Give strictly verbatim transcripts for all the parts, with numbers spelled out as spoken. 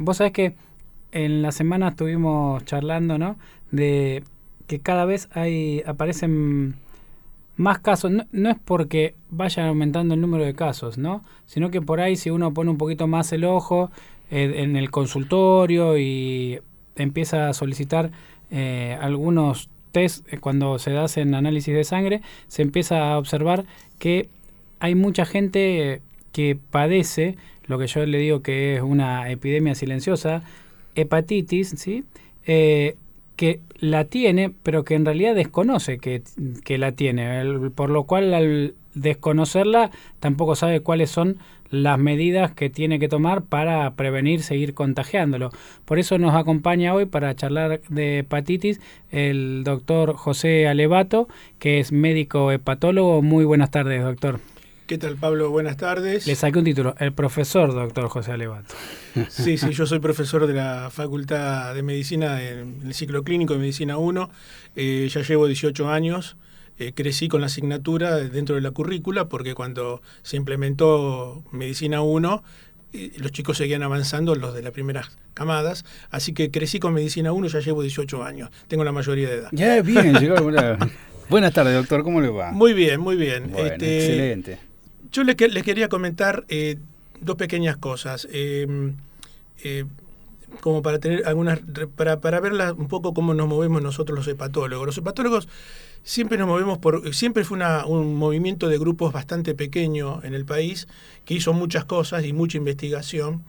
vos sabés que en la semana estuvimos charlando, ¿no? De que cada vez hay aparecen más casos. No, no es porque vayan aumentando el número de casos, ¿no? Sino que por ahí si uno pone un poquito más el ojo eh, en el consultorio y empieza a solicitar eh, algunos test, eh, cuando se hacen análisis de sangre, se empieza a observar que hay mucha gente que padece lo que yo le digo que es una epidemia silenciosa, hepatitis, ¿sí? Eh, que la tiene, pero que en realidad desconoce que, que la tiene, el, por lo cual al desconocerla tampoco sabe cuáles son las medidas que tiene que tomar para prevenir seguir contagiándolo. Por eso nos acompaña hoy para charlar de hepatitis el doctor José Alevato, que es médico hepatólogo. Muy buenas tardes, doctor. ¿Qué tal, Pablo? Buenas tardes. Le saqué un título, el profesor doctor José Alevato. Sí, sí, yo soy profesor de la Facultad de Medicina en el ciclo clínico de Medicina uno. Eh, ya llevo dieciocho años. Eh, crecí con la asignatura dentro de la currícula porque cuando se implementó Medicina uno, eh, los chicos seguían avanzando, los de las primeras camadas. Así que crecí con Medicina uno, ya llevo dieciocho años. Tengo la mayoría de edad. Ya, bien, llegó una... Buenas tardes, doctor, ¿cómo le va? Muy bien, muy bien. Bueno, este, excelente. Yo les, les quería comentar eh, dos pequeñas cosas, eh, eh, como para tener algunas, para, para verla un poco cómo nos movemos nosotros los hepatólogos. Los hepatólogos siempre nos movemos por, siempre fue una, un movimiento de grupos bastante pequeño en el país, que hizo muchas cosas y mucha investigación.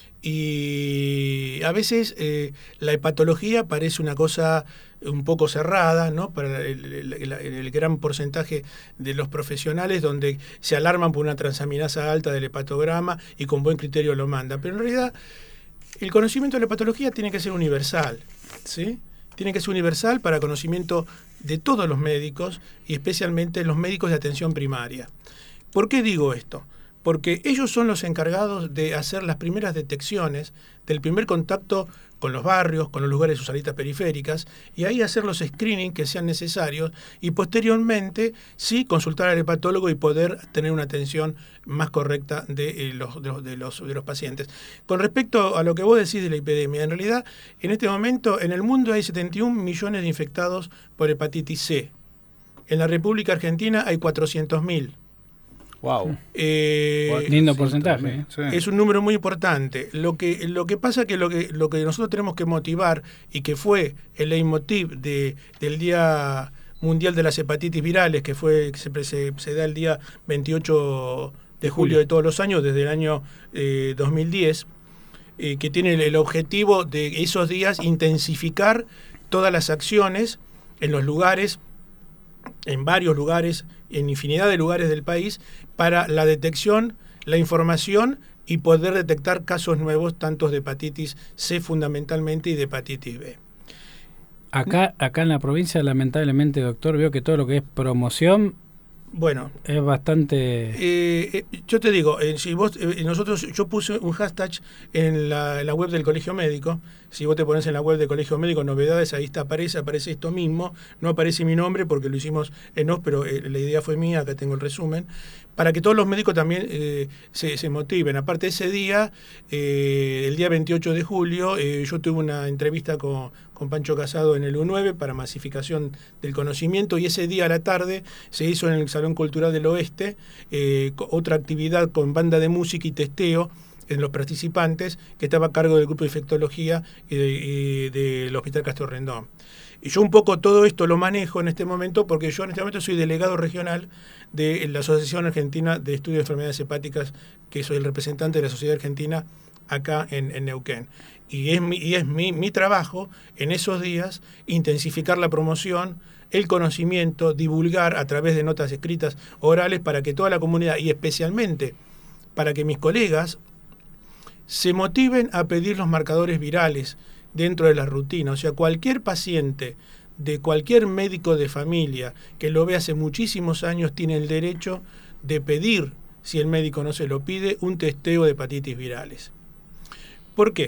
Y a veces eh, la hepatología parece una cosa un poco cerrada, ¿no? Para el, el, el gran porcentaje de los profesionales, donde se alarman por una transaminasa alta del hepatograma y con buen criterio lo mandan. Pero en realidad el conocimiento de la hepatología tiene que ser universal, ¿sí? Tiene que ser universal para conocimiento de todos los médicos y especialmente los médicos de atención primaria. ¿Por qué digo esto? Porque ellos son los encargados de hacer las primeras detecciones del primer contacto con los barrios, con los lugares de sus salitas periféricas, y ahí hacer los screening que sean necesarios y posteriormente sí consultar al hepatólogo y poder tener una atención más correcta de, eh, los, de, los, de, los, de los pacientes. Con respecto a lo que vos decís de la epidemia, en realidad en este momento en el mundo hay setenta y un millones de infectados por hepatitis C. En la República Argentina hay cuatrocientos mil. Wow. Eh, Lindo porcentaje. ¿eh? Sí. Es un número muy importante. Lo que, lo que pasa que lo que lo que nosotros tenemos que motivar, y que fue el leitmotiv de, del Día Mundial de las Hepatitis Virales, que fue que se, se, se da el día veintiocho de julio de todos los años, desde el año eh, dos mil diez, eh, que tiene el, el objetivo de esos días intensificar todas las acciones en los lugares, en varios lugares, en infinidad de lugares del país, para la detección, la información y poder detectar casos nuevos, tanto de hepatitis C fundamentalmente y de hepatitis B. Acá, acá en la provincia, lamentablemente, doctor, veo que todo lo que es promoción, bueno, es bastante... Eh, eh, yo te digo, eh, si vos, eh, nosotros, yo puse un hashtag en la, en la web del Colegio Médico. Si vos te pones en la web del Colegio Médico novedades, ahí está, aparece, aparece esto mismo. No aparece mi nombre porque lo hicimos en off, pero eh, la idea fue mía, acá tengo el resumen, para que todos los médicos también eh, se, se motiven. Aparte, ese día, eh, el día veintiocho de julio, eh, yo tuve una entrevista con, con Pancho Casado en el U nueve para masificación del conocimiento, y ese día a la tarde se hizo en el Salón Cultural del Oeste eh, otra actividad con banda de música y testeo en los participantes, que estaba a cargo del grupo de infectología y, de, y del Hospital Castro Rendón. Y yo un poco todo esto lo manejo en este momento porque yo en este momento soy delegado regional de la Asociación Argentina de Estudios de Enfermedades Hepáticas, que soy el representante de la Sociedad Argentina acá en, en Neuquén. Y es, mi, y es mi, mi trabajo en esos días intensificar la promoción, el conocimiento, divulgar a través de notas escritas orales para que toda la comunidad, y especialmente para que mis colegas se motiven a pedir los marcadores virales dentro de la rutina. O sea, cualquier paciente de cualquier médico de familia que lo ve hace muchísimos años tiene el derecho de pedir, si el médico no se lo pide, un testeo de hepatitis virales. ¿Por qué?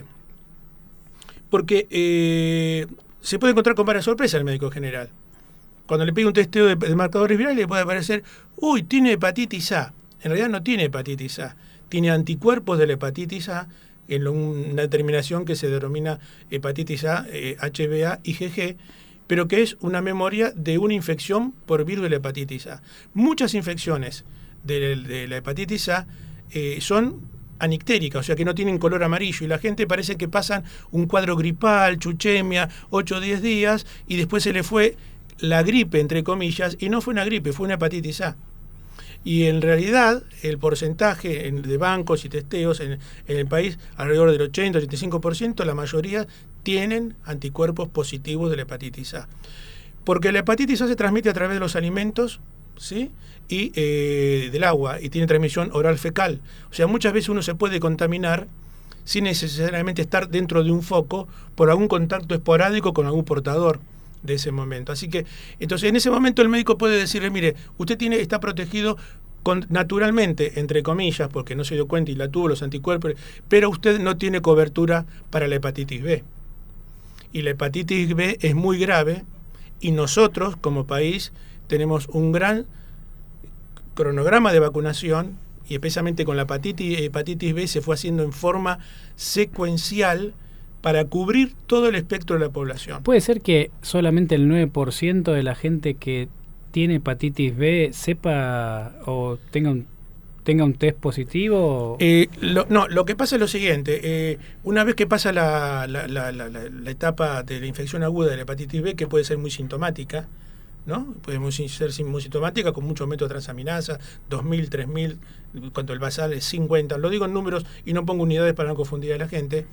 Porque eh, se puede encontrar con varias sorpresas el médico general. Cuando le pide un testeo de, de marcadores virales le puede aparecer, uy, tiene hepatitis A. En realidad no tiene hepatitis A. Tiene anticuerpos de la hepatitis A en una determinación que se denomina hepatitis A, eh, H B A, IgG, pero que es una memoria de una infección por virus de la hepatitis A. Muchas infecciones de, de la hepatitis A eh, son anictéricas, o sea que no tienen color amarillo, y la gente parece que pasan un cuadro gripal, chuchemia, ocho o diez días, y después se le fue la gripe, entre comillas, y no fue una gripe, fue una hepatitis A. Y en realidad el porcentaje de bancos y testeos en, en el país, alrededor del ochenta a ochenta y cinco por ciento, la mayoría tienen anticuerpos positivos de la hepatitis A. Porque la hepatitis A se transmite a través de los alimentos, ¿sí? y eh, del agua, y tiene transmisión oral fecal. O sea, muchas veces uno se puede contaminar sin necesariamente estar dentro de un foco por algún contacto esporádico con algún portador de ese momento. Así que, entonces, en ese momento el médico puede decirle, mire, usted tiene está protegido con, naturalmente, entre comillas, porque no se dio cuenta y la tuvo los anticuerpos, pero usted no tiene cobertura para la hepatitis B. Y la hepatitis B es muy grave, y nosotros, como país, tenemos un gran cronograma de vacunación, y especialmente con la hepatitis, hepatitis B se fue haciendo en forma secuencial para cubrir todo el espectro de la población. ¿Puede ser que solamente el nueve por ciento de la gente que tiene hepatitis B sepa o tenga un, tenga un test positivo? Eh, lo, no, lo que pasa es lo siguiente. Eh, una vez que pasa la, la, la, la, la etapa de la infección aguda de la hepatitis B, que puede ser muy sintomática, ¿no? Puede ser muy sintomática con muchos métodos de transaminasa, dos mil, tres mil, cuando el basal es cincuenta. Lo digo en números y no pongo unidades para no confundir a la gente.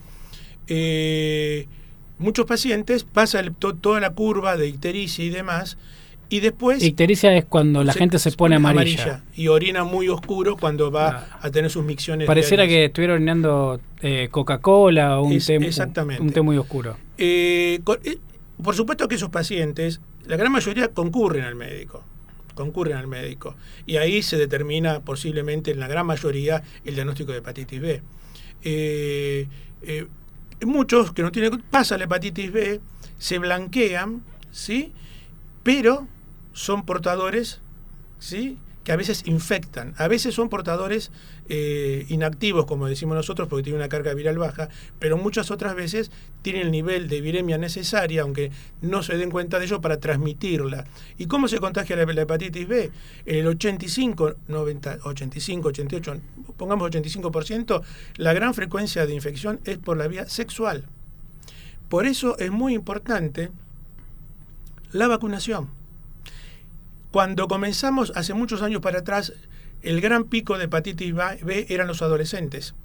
Eh, muchos pacientes pasan to, toda la curva de ictericia y demás, y después... Ictericia es cuando la se, gente se, se pone, pone amarilla. amarilla y orina muy oscuro cuando va ah. a tener sus micciones. Pareciera diarias. que estuviera orinando eh, Coca-Cola o un, es, té, exactamente. un té muy oscuro. Eh, con, eh, por supuesto que esos pacientes, la gran mayoría concurren al médico. concurren al médico. Y ahí se determina posiblemente en la gran mayoría el diagnóstico de hepatitis B. Eh, eh, muchos que no tienen, pasa la hepatitis B, se blanquean, ¿sí? Pero son portadores, ¿sí? que a veces infectan, a veces son portadores eh, inactivos, como decimos nosotros, porque tienen una carga viral baja, pero muchas otras veces tienen el nivel de viremia necesaria, aunque no se den cuenta de ello, para transmitirla. ¿Y cómo se contagia la, la hepatitis B? En el ochenta y cinco, noventa, ochenta y cinco, ochenta y ocho, pongamos ochenta y cinco por ciento, la gran frecuencia de infección es por la vía sexual. Por eso es muy importante la vacunación. Cuando comenzamos, hace muchos años para atrás, el gran pico de hepatitis B eran los adolescentes.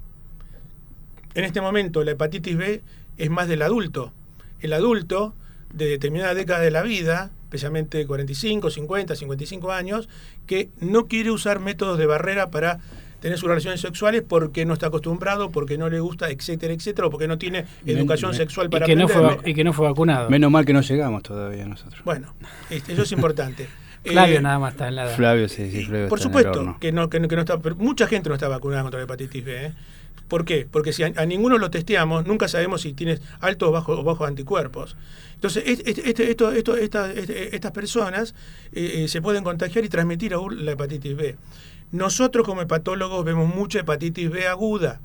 En este momento la hepatitis B es más del adulto. El adulto de determinada década de la vida, especialmente cuarenta y cinco, cincuenta, cincuenta y cinco años, que no quiere usar métodos de barrera para tener sus relaciones sexuales porque no está acostumbrado, porque no le gusta, etcétera, etcétera, o porque no tiene educación men, sexual para y que, no fue, aprender. y que no fue vacunado. Menos mal que no llegamos todavía nosotros. Bueno, eso es importante. Flavio eh, nada más está en la edad. Flavio, sí, sí, Flavio por está supuesto en el horno. que no, que, no, que no está, pero mucha gente no está vacunada contra la hepatitis B. ¿eh? ¿Por qué? Porque si a, a ninguno lo testeamos, nunca sabemos si tienes altos o bajos, o bajos anticuerpos. Entonces, este, este, esto, esto, esta, este, estas personas eh, eh, se pueden contagiar y transmitir aún la hepatitis B. Nosotros como hepatólogos vemos mucha hepatitis B aguda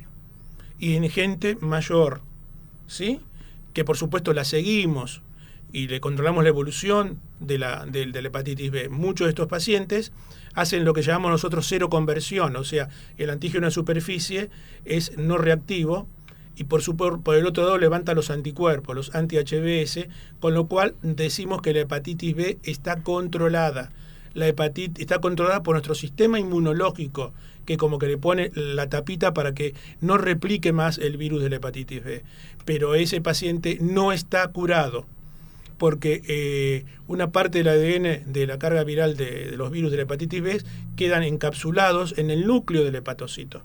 y en gente mayor, ¿sí? Que por supuesto la seguimos y le controlamos la evolución de la, de, de la hepatitis B. Muchos de estos pacientes hacen lo que llamamos nosotros cero conversión, o sea, el antígeno en superficie es no reactivo y por, su, por, por el otro lado levanta los anticuerpos, los anti-H B S, con lo cual decimos que la hepatitis B está controlada. La hepatitis está controlada por nuestro sistema inmunológico, que como que le pone la tapita para que no replique más el virus de la hepatitis B. Pero ese paciente no está curado, porque eh, una parte del A D N de la carga viral de, de los virus de la hepatitis B quedan encapsulados en el núcleo del hepatocito.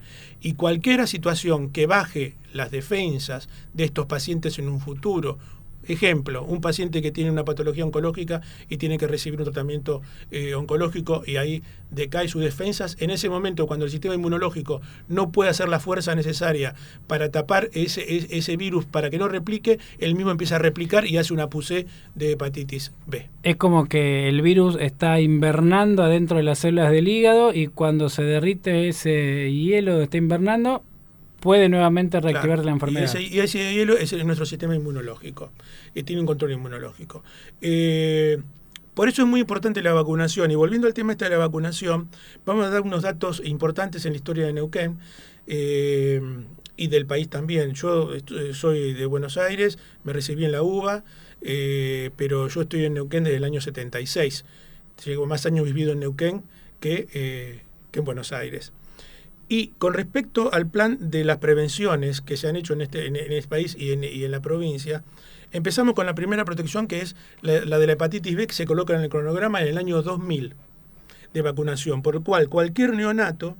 Y cualquier situación que baje las defensas de estos pacientes en un futuro, ejemplo, un paciente que tiene una patología oncológica y tiene que recibir un tratamiento eh, oncológico y ahí decae sus defensas, en ese momento cuando el sistema inmunológico no puede hacer la fuerza necesaria para tapar ese, ese, ese virus para que no replique, él mismo empieza a replicar y hace una P U C de hepatitis B. Es como que el virus está invernando adentro de las células del hígado y cuando se derrite ese hielo que está invernando, puede nuevamente reactivar claro, la enfermedad. Y ese, y ese hielo es nuestro sistema inmunológico, y tiene un control inmunológico. Eh, por eso es muy importante la vacunación. Y volviendo al tema este de la vacunación, vamos a dar unos datos importantes en la historia de Neuquén eh, y del país también. Yo soy de Buenos Aires, me recibí en la U B A, eh, pero yo estoy en Neuquén desde el año setenta y seis. Llevo más años vivido en Neuquén que, eh, que en Buenos Aires. Y con respecto al plan de las prevenciones que se han hecho en este, en, en este país y en, y en la provincia, empezamos con la primera protección, que es la, la de la hepatitis B, que se coloca en el cronograma en el año dos mil de vacunación, por el cual cualquier neonato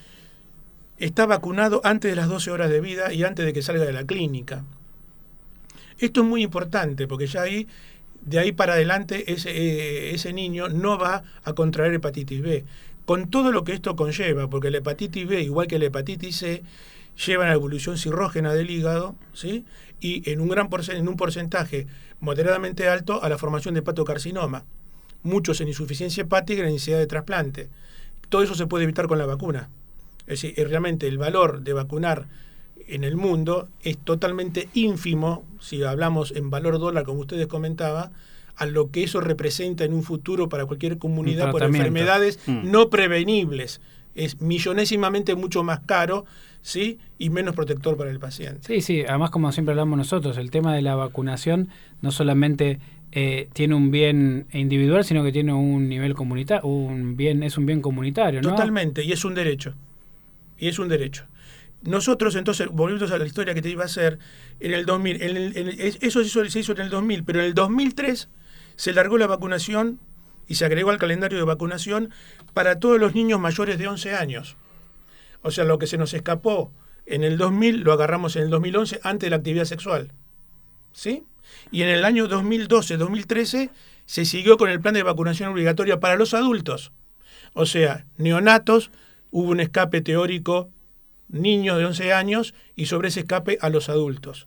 está vacunado antes de las doce horas de vida y antes de que salga de la clínica. Esto es muy importante porque ya ahí, de ahí para adelante, ese, eh, ese niño no va a contraer hepatitis B. Con todo lo que esto conlleva, porque la hepatitis B, igual que la hepatitis C, llevan a la evolución cirrógena del hígado, ¿sí? Y en un gran porcent- en un porcentaje moderadamente alto a la formación de hepatocarcinoma, muchos en insuficiencia hepática y en necesidad de trasplante. Todo eso se puede evitar con la vacuna. Es decir, realmente el valor de vacunar en el mundo es totalmente ínfimo, si hablamos en valor dólar, como ustedes comentaban, a lo que eso representa en un futuro para cualquier comunidad por enfermedades mm. no prevenibles. Es millonésimamente mucho más caro, ¿sí? Y menos protector para el paciente. Sí, sí, además como siempre hablamos nosotros, el tema de la vacunación no solamente eh, tiene un bien individual, sino que tiene un nivel comunitario, un bien, es un bien comunitario, ¿no? Totalmente, y es un derecho. Y es un derecho. Nosotros, entonces, volviendo a la historia que te iba a hacer, en el dos mil, en el, en el, eso se hizo, se hizo en el dos mil, pero en el dos mil tres se largó la vacunación y se agregó al calendario de vacunación para todos los niños mayores de once años. O sea, lo que se nos escapó en el dos mil lo agarramos en el dos mil once antes de la actividad sexual. ¿Sí? Y en el año dos mil doce, dos mil trece se siguió con el plan de vacunación obligatoria para los adultos. O sea, neonatos, hubo un escape teórico, niños de once años, y sobre ese escape a los adultos.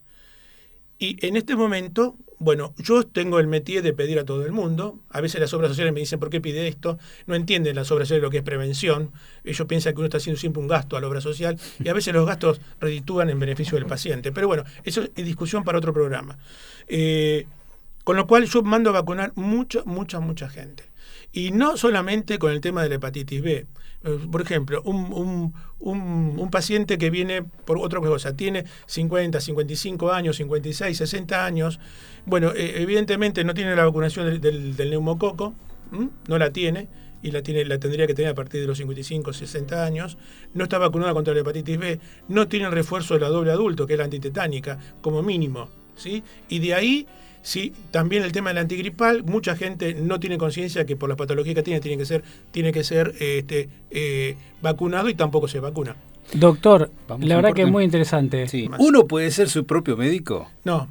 Y en este momento, bueno, yo tengo el métier de pedir a todo el mundo. A veces las obras sociales me dicen, ¿por qué pide esto? No entienden las obras sociales lo que es prevención. Ellos piensan que uno está haciendo siempre un gasto a la obra social y a veces los gastos reditúan en beneficio del paciente. Pero bueno, eso es discusión para otro programa. Eh, con lo cual yo mando a vacunar mucha, mucha, mucha gente. Y no solamente con el tema de la hepatitis B. Por ejemplo, un, un, un, un paciente que viene por otra cosa, tiene cincuenta, cincuenta y cinco años, cincuenta y seis, sesenta años, bueno, eh, evidentemente no tiene la vacunación del, del, del neumococo, ¿m? no la tiene, y la, tiene, la tendría que tener a partir de los cincuenta y cinco, sesenta años, no está vacunada contra la hepatitis B, no tiene el refuerzo de la doble adulto, que es la antitetánica, como mínimo, ¿sí? Y de ahí... Sí, también el tema del antigripal, mucha gente no tiene conciencia que por la patología que tiene tiene que ser, tiene que ser este, eh, vacunado y tampoco se vacuna. Doctor, Vamos la verdad que es muy interesante. Sí. ¿Uno puede ser su propio médico? No.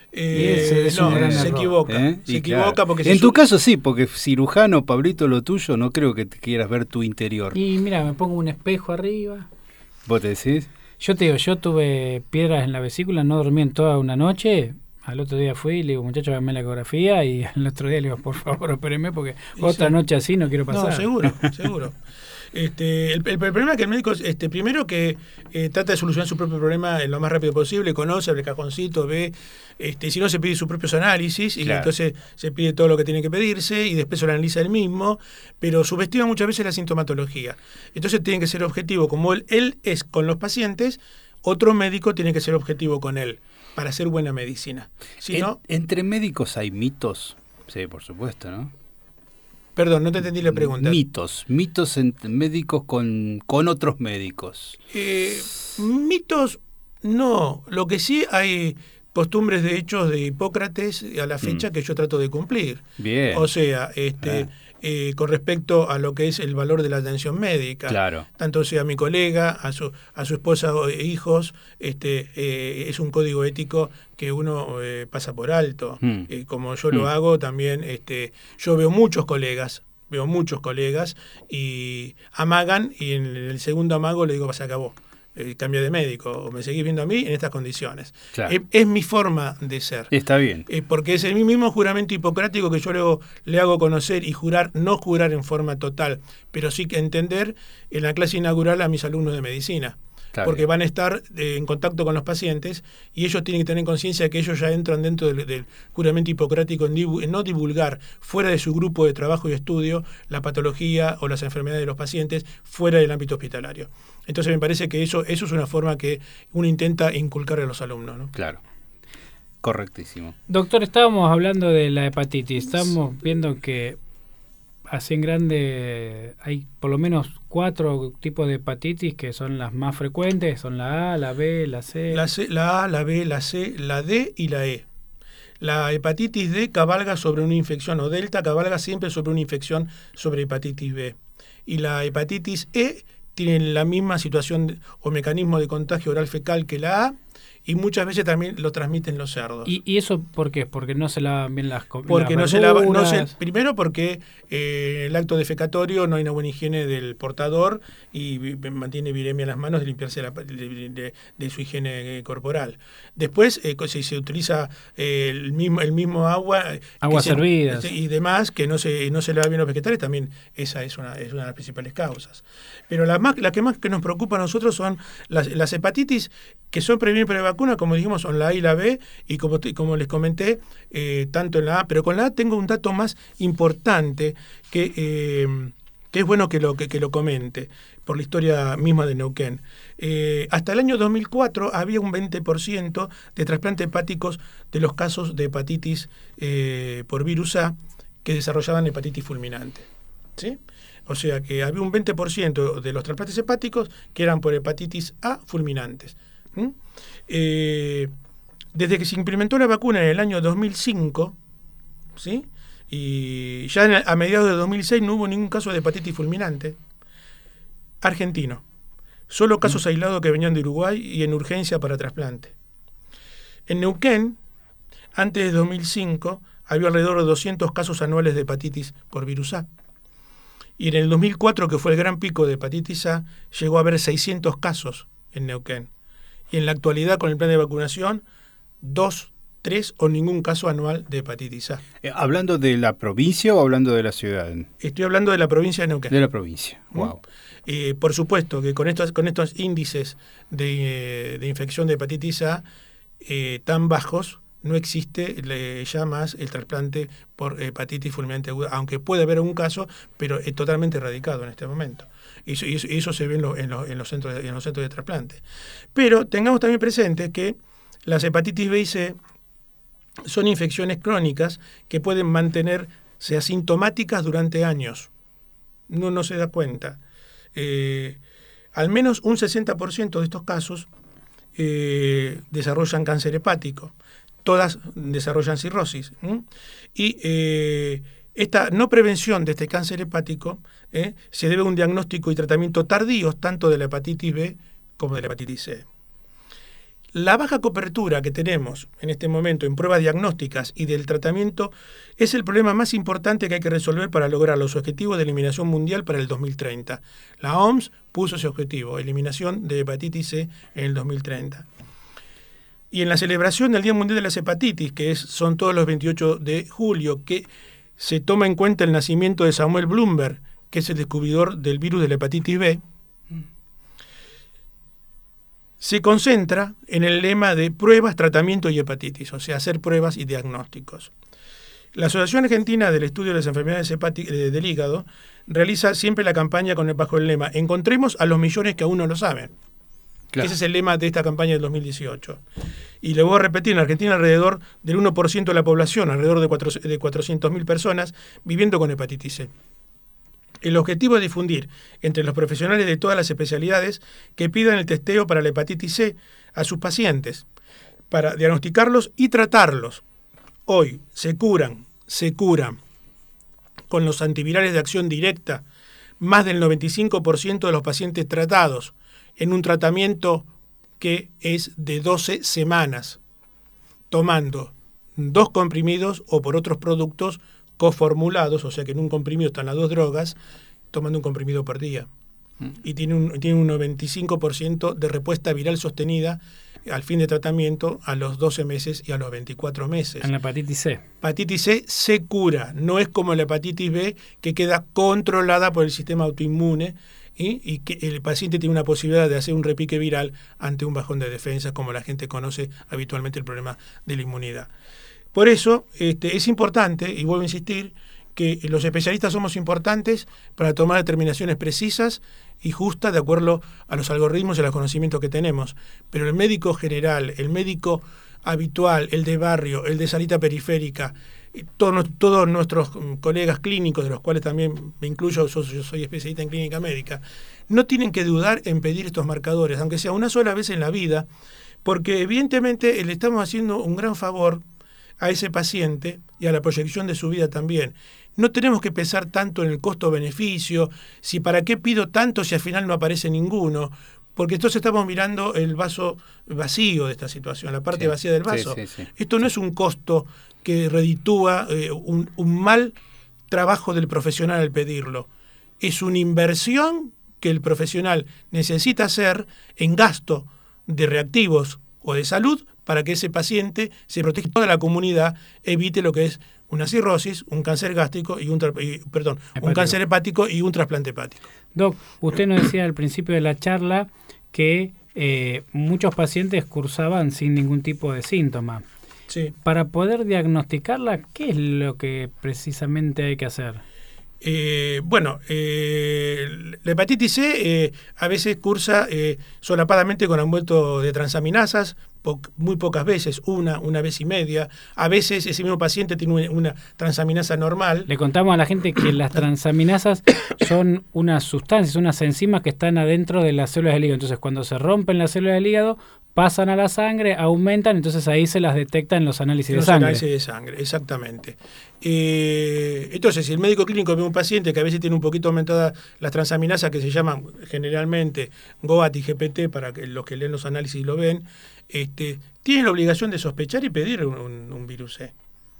Eh, es no, un se error. equivoca. ¿Eh? Se Y equivoca claro. porque... En se tu su... caso sí, porque cirujano, Pablito, lo tuyo, no creo que te quieras ver tu interior. Y mira, me pongo un espejo arriba. ¿Vos te decís? Yo te digo, yo tuve piedras en la vesícula, no dormí en toda una noche. Al otro día fui y le digo, muchachos, háganme la ecografía. Y al otro día le digo, por favor, opérenme porque y otra sí. noche así no quiero pasar. No, seguro, seguro. Este, el, el, el problema es que el médico, este, primero que eh, trata de solucionar su propio problema en lo más rápido posible, conoce, abre el cajoncito, ve, este, si no se pide sus propios análisis y claro. entonces se pide todo lo que tiene que pedirse y después se lo analiza él mismo, pero subestima muchas veces la sintomatología. Entonces tiene que ser objetivo, como él, él es con los pacientes, otro médico tiene que ser objetivo con él para hacer buena medicina. Si en, no, ¿Entre médicos hay mitos? Sí, por supuesto, ¿no? Perdón, no te entendí la pregunta. Mitos, mitos entre médicos con, con otros médicos. Eh, mitos, no. Lo que sí hay costumbres de hechos de Hipócrates a la fecha mm. que yo trato de cumplir. Bien. O sea, este... Ah. Eh, con respecto a lo que es el valor de la atención médica, claro. tanto sea mi colega, a su a su esposa o hijos, este eh, es un código ético que uno eh, pasa por alto. Mm. Eh, como yo mm. lo hago, también este yo veo muchos colegas, veo muchos colegas y amagan y en el segundo amago le digo, se acabó. Eh, cambia de médico o me seguís viendo a mí en estas condiciones. Claro. Eh, es mi forma de ser. Está bien. Eh, porque es el mismo juramento hipocrático que yo luego le hago conocer y jurar, no jurar en forma total, pero sí que entender en la clase inaugural a mis alumnos de medicina. Está porque bien. van a estar eh, en contacto con los pacientes y ellos tienen que tener conciencia de que ellos ya entran dentro del, del juramento hipocrático en, divu- en no divulgar fuera de su grupo de trabajo y estudio la patología o las enfermedades de los pacientes fuera del ámbito hospitalario. Entonces me parece que eso, eso es una forma que uno intenta inculcar a los alumnos, ¿no? Claro. Correctísimo. Doctor, estábamos hablando de la hepatitis. Estamos viendo que así en grande hay por lo menos cuatro tipos de hepatitis que son las más frecuentes. Son la A, la B, la C. La, C, la A, la B, la C, la D y la E. La hepatitis D cabalga sobre una infección, o delta cabalga siempre sobre una infección sobre hepatitis B. Y la hepatitis E tiene la misma situación o mecanismo de contagio oral fecal que la A, y muchas veces también lo transmiten los cerdos. ¿Y, y eso por qué? Porque no se lavan bien las comidas. Porque no se lava, no se, primero porque eh, el acto defecatorio no hay una buena higiene del portador y vi, mantiene viremia en las manos de limpiarse la, de, de, de su higiene eh, corporal. Después, eh, si se utiliza eh, el mismo el mismo agua, aguas servidas y demás, que no se no se lava bien los vegetales, también esa es una es una de las principales causas. Pero la más la que más que nos preocupa a nosotros son las, las hepatitis que son prevenir por vacuna, como dijimos, son la A y la B, y como, como les comenté, eh, tanto en la A, pero con la A tengo un dato más importante que, eh, que es bueno que lo, que, que lo comente, por la historia misma de Neuquén. Eh, hasta el año dos mil cuatro había un veinte por ciento de trasplantes hepáticos de los casos de hepatitis eh, por virus A que desarrollaban hepatitis fulminante, ¿sí? O sea que había un veinte por ciento de los trasplantes hepáticos que eran por hepatitis A fulminantes. ¿Mm? Eh, desde que se implementó la vacuna en el año dos mil cinco, ¿sí? Y ya en, a mediados de dos mil seis no hubo ningún caso de hepatitis fulminante argentino, solo casos mm. aislados que venían de Uruguay y en urgencia para trasplante. En Neuquén, antes de dos mil cinco, había alrededor de doscientos casos anuales de hepatitis por virus A. Y en el dos mil cuatro, que fue el gran pico de hepatitis A, llegó a haber seiscientos casos en Neuquén. Y en la actualidad, con el plan de vacunación, dos, tres o ningún caso anual de hepatitis A. Eh, ¿Hablando de la provincia o hablando de la ciudad? Estoy hablando de la provincia de Neuquén. De la provincia, ¿Mm? wow. Eh, por supuesto que con estos, con estos índices de, de infección de hepatitis A eh, tan bajos, no existe le, ya más el trasplante por hepatitis fulminante aguda, aunque puede haber un caso, pero es totalmente erradicado en este momento. Y eso, y eso, y eso se ve en, lo, en, lo, en, los centros de, en los centros de trasplante. Pero tengamos también presente que las hepatitis B y C son infecciones crónicas que pueden mantenerse asintomáticas durante años. Uno no se da cuenta. Eh, al menos un sesenta por ciento de estos casos eh, desarrollan cáncer hepático. Todas desarrollan cirrosis. ¿Mm? Y eh, esta no prevención de este cáncer hepático eh, se debe a un diagnóstico y tratamiento tardíos tanto de la hepatitis B como de la hepatitis C. La baja cobertura que tenemos en este momento en pruebas diagnósticas y del tratamiento es el problema más importante que hay que resolver para lograr los objetivos de eliminación mundial para el dos mil treinta. La O M S puso ese objetivo, eliminación de hepatitis C en el dos mil treinta. Y en la celebración del Día Mundial de las Hepatitis, que es, son todos los veintiocho de julio, que se toma en cuenta el nacimiento de Samuel Bloomberg, que es el descubridor del virus de la hepatitis B, se concentra en el lema de pruebas, tratamiento y hepatitis, o sea, hacer pruebas y diagnósticos. La Asociación Argentina del Estudio de las Enfermedades Hepáticas del Hígado realiza siempre la campaña con el, bajo el lema "Encontremos a los millones que aún no lo saben". Claro. Ese es el lema de esta campaña del dos mil dieciocho. Y le voy a repetir, en Argentina alrededor del uno por ciento de la población, alrededor de cuatrocientas mil personas, viviendo con hepatitis C. El objetivo es difundir entre los profesionales de todas las especialidades que pidan el testeo para la hepatitis C a sus pacientes, para diagnosticarlos y tratarlos. Hoy se curan, se curan con los antivirales de acción directa más del noventa y cinco por ciento de los pacientes tratados en un tratamiento que es de doce semanas, tomando dos comprimidos o por otros productos coformulados, o sea que en un comprimido están las dos drogas, tomando un comprimido por día. Mm. Y tiene un, tiene un noventa y cinco por ciento de respuesta viral sostenida al fin de tratamiento a los doce meses y a los veinticuatro meses. En la hepatitis C. Hepatitis C se cura, no es como la hepatitis B que queda controlada por el sistema autoinmune y, y que el paciente tiene una posibilidad de hacer un repique viral ante un bajón de defensas, como la gente conoce habitualmente el problema de la inmunidad. Por eso este, es importante, y vuelvo a insistir, que los especialistas somos importantes para tomar determinaciones precisas y justas de acuerdo a los algoritmos y a los conocimientos que tenemos. Pero el médico general, el médico habitual, el de barrio, el de salita periférica, todos, todos nuestros colegas clínicos, de los cuales también me incluyo, yo, yo soy especialista en clínica médica, no tienen que dudar en pedir estos marcadores, aunque sea una sola vez en la vida, porque evidentemente le estamos haciendo un gran favor a ese paciente y a la proyección de su vida también. No tenemos que pensar tanto en el costo-beneficio, si para qué pido tanto si al final no aparece ninguno, porque entonces estamos mirando el vaso vacío de esta situación, la parte sí, vacía del vaso. Sí, sí, sí. Esto no es un costo que reditúa eh, un, un mal trabajo del profesional al pedirlo. Es una inversión que el profesional necesita hacer en gasto de reactivos o de salud para que ese paciente se proteja y toda la comunidad evite lo que es una cirrosis, un cáncer gástrico y un y, perdón, hepático. un cáncer hepático y un trasplante hepático. Doc, usted nos decía al principio de la charla que eh, muchos pacientes cursaban sin ningún tipo de síntoma. Sí. Para poder diagnosticarla, ¿qué es lo que precisamente hay que hacer? Eh, bueno, eh, la hepatitis C eh, a veces cursa eh, solapadamente con envuelto de transaminasas, po muy pocas veces, una, una vez y media. A veces ese mismo paciente tiene una, una transaminasa normal. Le contamos a la gente que las transaminasas son unas sustancias, unas enzimas que están adentro de las células del hígado. Entonces, cuando se rompen las células del hígado, pasan a la sangre, aumentan, entonces ahí se las detecta en los análisis los de sangre. análisis de sangre, exactamente. Eh, entonces, si el médico clínico ve un paciente que a veces tiene un poquito aumentada las transaminasas, que se llaman generalmente GOAT y G P T, para que los que leen los análisis lo ven, este, tiene la obligación de sospechar y pedir un, un, un virus C.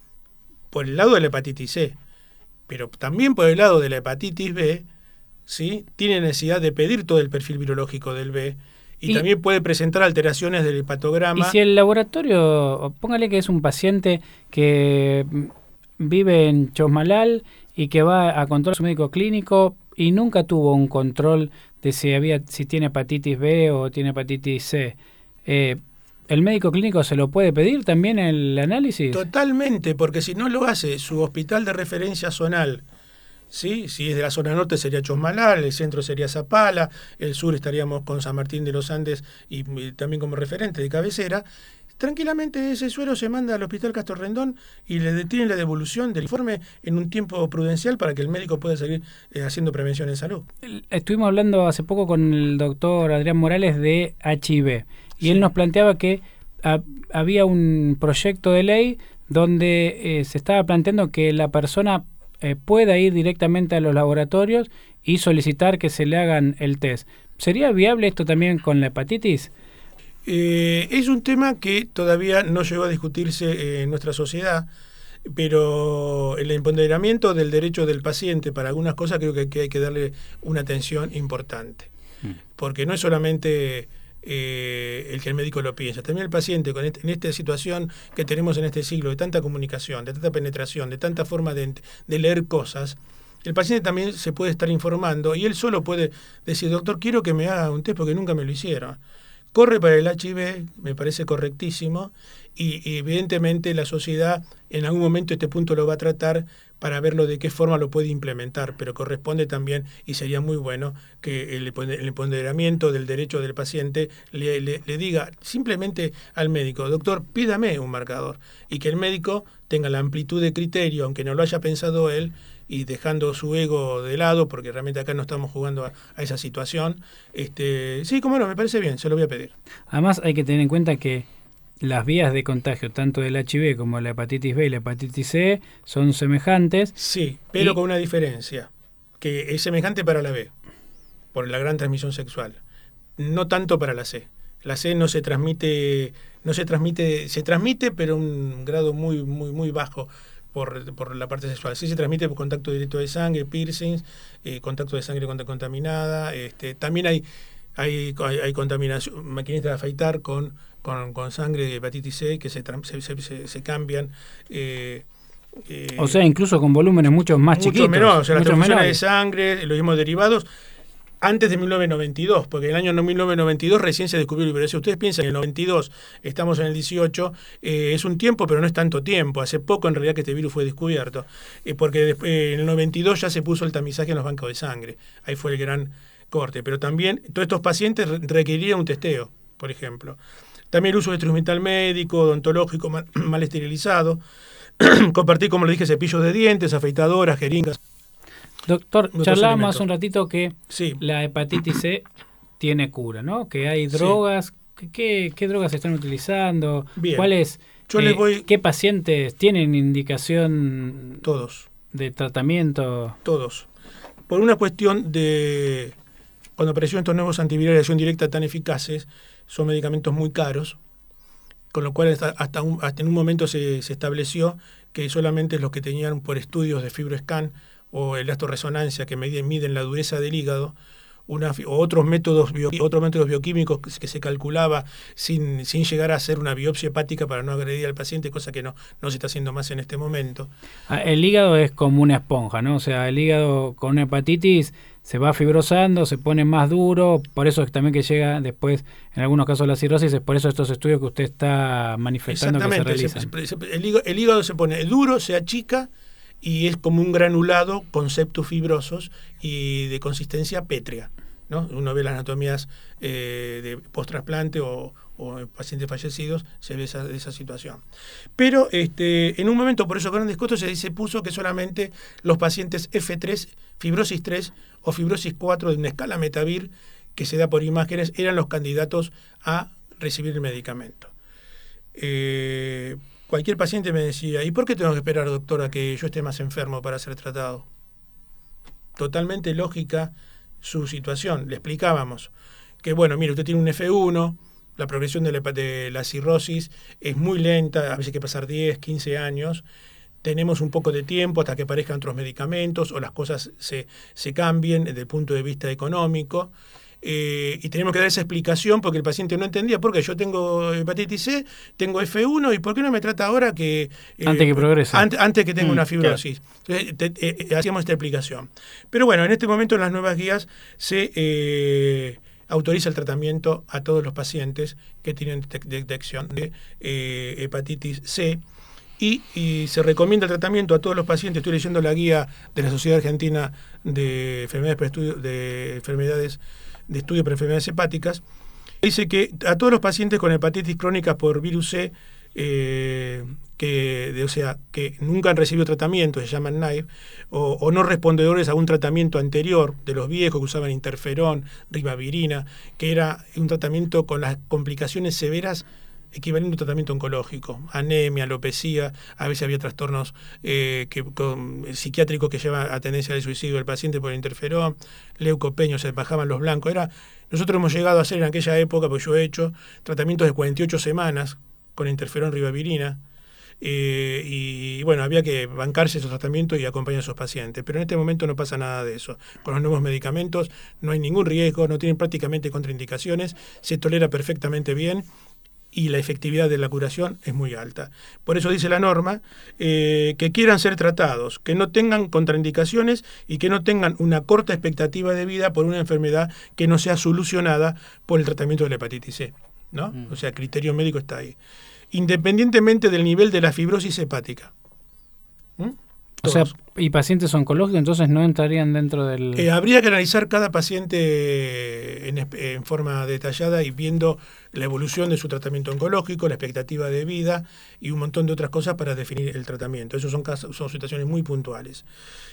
Por el lado de la hepatitis C, pero también por el lado de la hepatitis B, ¿sí? Tiene necesidad de pedir todo el perfil virológico del B. Y, y también puede presentar alteraciones del hepatograma. Y si el laboratorio, póngale que es un paciente que vive en Chosmalal y que va a control su médico clínico y nunca tuvo un control de si había si tiene hepatitis B o tiene hepatitis C, eh, ¿el médico clínico se lo puede pedir también el análisis? Totalmente, porque si no lo hace su hospital de referencia zonal, ¿sí? Si es de la zona norte sería Chosmalal, el centro sería Zapala, el sur estaríamos con San Martín de los Andes y, y también como referente de cabecera. Tranquilamente ese suero se manda al Hospital Castro Rendón y le detienen la devolución del informe en un tiempo prudencial para que el médico pueda seguir eh, haciendo prevención en salud. Estuvimos hablando hace poco con el doctor Adrián Morales de H I V y sí. Él nos planteaba que a, había un proyecto de ley donde eh, se estaba planteando que la persona eh, pueda ir directamente a los laboratorios y solicitar que se le hagan el test. ¿Sería viable esto también con la hepatitis? Eh, es un tema que todavía no llegó a discutirse eh, en nuestra sociedad, pero el empoderamiento del derecho del paciente para algunas cosas creo que, que hay que darle una atención importante, mm. porque no es solamente eh, el que el médico lo piensa, también el paciente con este, en esta situación que tenemos en este siglo de tanta comunicación, de tanta penetración, de tanta forma de, de leer cosas. El paciente también se puede estar informando y él solo puede decir, doctor, quiero que me haga un test porque nunca me lo hicieron. Corre para el H I V, me parece correctísimo, y, y evidentemente la sociedad en algún momento este punto lo va a tratar para verlo de qué forma lo puede implementar, pero corresponde también, y sería muy bueno, que el, el empoderamiento del derecho del paciente le, le, le diga simplemente al médico, doctor, pídame un marcador, y que el médico tenga la amplitud de criterio, aunque no lo haya pensado él, y dejando su ego de lado, porque realmente acá no estamos jugando a, a esa situación. Este, sí, como no, me parece bien, se lo voy a pedir. Además hay que tener en cuenta que las vías de contagio, tanto del H I V como la hepatitis B y la hepatitis C, son semejantes. Sí, pero y... con una diferencia, que es semejante para la B, por la gran transmisión sexual, no tanto para la C. La C no se transmite, no se transmite, se transmite, pero a un grado muy, muy, muy bajo. Por, por la parte sexual. Sí se transmite por contacto directo de sangre, piercings, eh, contacto de sangre contaminada. Este, también hay, hay, hay, hay contaminación, maquinitas de afeitar con, con, con sangre de hepatitis C que se, se, se, se cambian. Eh, eh, o sea, incluso con volúmenes mucho más mucho chiquitos. Menor, o sea, las transfusiones de sangre, los mismos derivados. antes de mil novecientos noventa y dos, porque en el año mil novecientos noventa y dos recién se descubrió el virus. Si ustedes piensan que en el noventa y dos estamos en el dieciocho, eh, es un tiempo, pero no es tanto tiempo. Hace poco en realidad que este virus fue descubierto, eh, porque después, eh, en el noventa y dos ya se puso el tamizaje en los bancos de sangre. Ahí fue el gran corte. Pero también todos estos pacientes requerían un testeo, por ejemplo. También el uso de instrumental médico, odontológico mal, mal esterilizado. Compartir, como le dije, cepillos de dientes, afeitadoras, jeringas. Doctor, charlábamos hace un ratito que sí. la hepatitis C tiene cura, ¿no? Que hay drogas. Sí. ¿Qué, qué drogas se están utilizando? Bien. ¿Cuáles? Yo eh, les voy... ¿Qué pacientes tienen indicación? Todos. De tratamiento. Todos. Por una cuestión de... Cuando aparecieron estos nuevos antivirales de acción directa tan eficaces, son medicamentos muy caros, con lo cual hasta, hasta, un, hasta en un momento se, se estableció que solamente los que tenían por estudios de FibroScan o elastoresonancia que miden, miden la dureza del hígado, una, o otros métodos, bio, otros métodos bioquímicos que, que se calculaba sin, sin llegar a hacer una biopsia hepática para no agredir al paciente, cosa que no, no se está haciendo más en este momento. El hígado es como una esponja, ¿no? O sea, el hígado con una hepatitis se va fibrosando, se pone más duro, por eso es también que llega después, en algunos casos, la cirrosis, es por eso estos estudios que usted está manifestando que se realizan. Se, se, el, hígado, el hígado se pone duro, se achica y es como un granulado con septos fibrosos y de consistencia pétrea, ¿no? Uno ve las anatomías eh, de post-trasplante o, o en pacientes fallecidos, se ve esa, esa situación. Pero este, en un momento, por esos grandes costos, se, se puso que solamente los pacientes F tres, fibrosis tres o fibrosis cuatro de una escala Metavir, que se da por imágenes, eran los candidatos a recibir el medicamento. Eh, cualquier paciente me decía, ¿y por qué tengo que esperar, doctor, a que yo esté más enfermo para ser tratado? Totalmente lógica su situación. Le explicábamos que, bueno, mire, usted tiene un F uno, la progresión de la, de la cirrosis es muy lenta, a veces hay que pasar diez, quince años, tenemos un poco de tiempo hasta que aparezcan otros medicamentos o las cosas se, se cambien desde el punto de vista económico. Eh, y tenemos que dar esa explicación porque el paciente no entendía por qué yo tengo hepatitis C, tengo F uno y por qué no me trata ahora que... Eh, antes que progrese. Antes, antes que tenga mm, una fibrosis. Claro. Entonces, te, eh, hacíamos esta explicación. Pero bueno, en este momento en las nuevas guías se eh, autoriza el tratamiento a todos los pacientes que tienen detección de eh, hepatitis C. Y, y se recomienda el tratamiento a todos los pacientes. Estoy leyendo la guía de la Sociedad Argentina de Enfermedades para Estudio, de enfermedades de estudio para enfermedades hepáticas. Dice que a todos los pacientes con hepatitis crónica por virus C, eh, que, de, o sea, que nunca han recibido tratamiento, se llaman N A I V, o, o no respondedores a un tratamiento anterior de los viejos que usaban interferón, ribavirina, que era un tratamiento con las complicaciones severas equivalente a un tratamiento oncológico, anemia, alopecia, a veces había trastornos eh, que, con, psiquiátricos que llevan a tendencia al suicidio del paciente por interferón, leucopenia, se bajaban los blancos. Era, nosotros hemos llegado a hacer en aquella época, porque yo he hecho tratamientos de cuarenta y ocho semanas con interferón ribavirina, eh, y, y bueno, había que bancarse esos tratamientos y acompañar a esos pacientes. Pero en este momento no pasa nada de eso. Con los nuevos medicamentos no hay ningún riesgo, no tienen prácticamente contraindicaciones, se tolera perfectamente bien, y la efectividad de la curación es muy alta. Por eso dice la norma eh, que quieran ser tratados, que no tengan contraindicaciones y que no tengan una corta expectativa de vida por una enfermedad que no sea solucionada por el tratamiento de la hepatitis C, ¿no? Mm. O sea, el criterio médico está ahí. Independientemente del nivel de la fibrosis hepática. ¿Mm? O sea, y pacientes oncológicos entonces no entrarían dentro del... Eh, habría que analizar cada paciente en, en forma detallada y viendo la evolución de su tratamiento oncológico, la expectativa de vida y un montón de otras cosas para definir el tratamiento. Esos son, casos, son situaciones muy puntuales.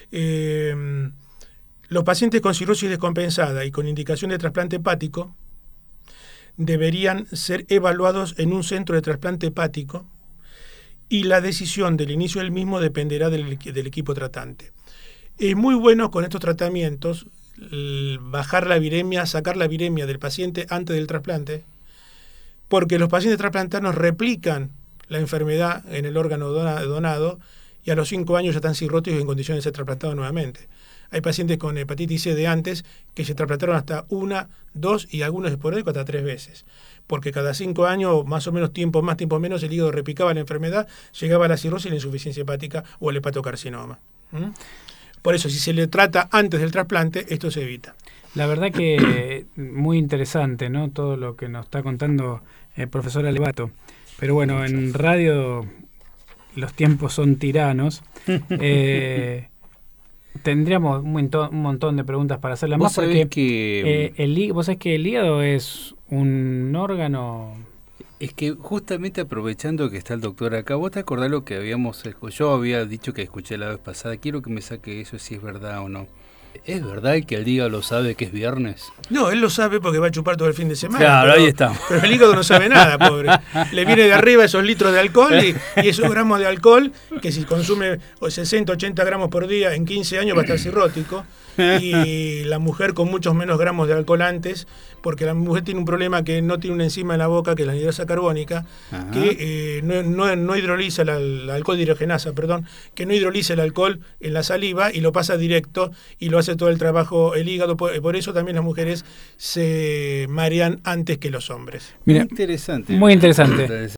Eh, los pacientes con cirrosis descompensada y con indicación de trasplante hepático deberían ser evaluados en un centro de trasplante hepático, y la decisión del inicio del mismo dependerá del, del equipo tratante. Es muy bueno con estos tratamientos bajar la viremia, sacar la viremia del paciente antes del trasplante, porque los pacientes trasplantados replican la enfermedad en el órgano donado y a los cinco años ya están cirróticos en condiciones de ser trasplantados nuevamente. Hay pacientes con hepatitis C de antes que se trasplantaron hasta una, dos y algunos esporádicos hasta tres veces. Porque cada cinco años, más o menos tiempo, más tiempo menos, el hígado replicaba la enfermedad, llegaba a la cirrosis y la insuficiencia hepática o el hepatocarcinoma. ¿Mm? Por eso, si se le trata antes del trasplante, esto se evita. La verdad que muy interesante, ¿no? Todo lo que nos está contando el profesor Alevato. Pero bueno, en radio los tiempos son tiranos. Eh, tendríamos un montón, un montón de preguntas para hacerle más porque que... eh, el, vos sabés que el hígado es un órgano... Es que justamente aprovechando que está el doctor acá, ¿vos te acordás lo que habíamos... Yo había dicho que escuché la vez pasada, quiero que me saque eso si es verdad o no. ¿Es verdad que el hígado sabe que es viernes? No, él lo sabe porque va a chupar todo el fin de semana. Claro, pero, ahí estamos. Pero el hígado no sabe nada, pobre. Le viene de arriba esos litros de alcohol y, y esos gramos de alcohol, que si consume sesenta, ochenta gramos por día en quince años va a estar cirrótico. Y la mujer con muchos menos gramos de alcohol antes, porque la mujer tiene un problema que no tiene una enzima en la boca, que es la anhidrasa carbónica, Ajá. que eh, no, no, no hidroliza la, la alcohol dihidrogenasa, perdón, que no hidroliza el alcohol en la saliva y lo pasa directo y lo hace todo el trabajo el hígado. Por, por eso también las mujeres se marean antes que los hombres. Mira, muy interesante. Muy interesante.